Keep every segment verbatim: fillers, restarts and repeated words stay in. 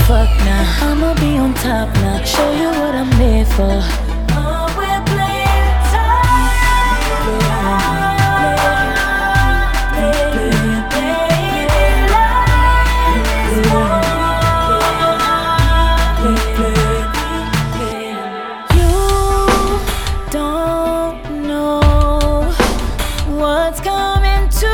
fuck now. I'ma be on top now. Show you what I'm made for. Oh, we're playing time. Playing, playing, playing life. You don't know what's coming to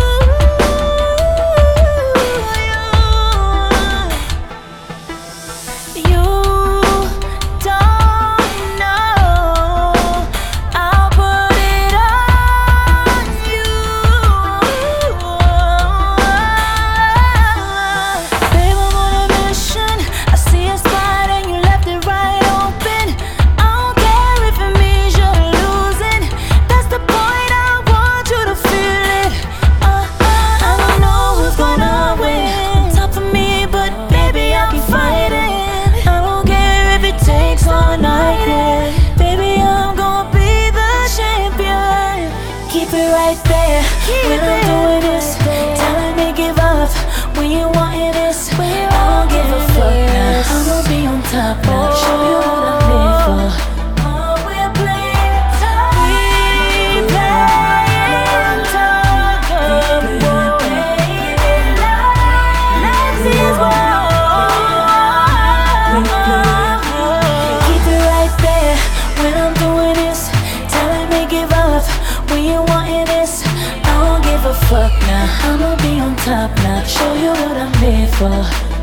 right there. Keep when I'm doing this, telling me give up when you wanting this. I don't give a fuck now. I'ma be on top now. Show you what I'm made for. Oh, we're playing top. We playing top. We're playing life. Life is war. Keep it right there when I'm doing this, telling me give up when you wanting this. I don't give a fuck now. I'ma be on top now. Show you what I'm made for.